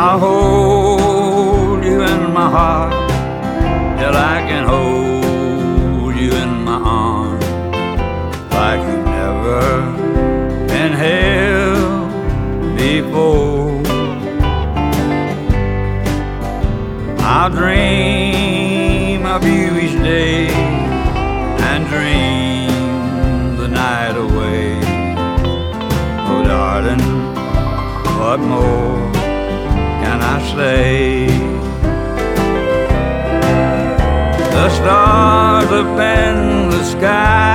I'll hold you in my heart till I can hold you in my arms like you've never been held before. I'll dream of you each day and dream the night away. Oh, darling, what more can I say? The stars up in the sky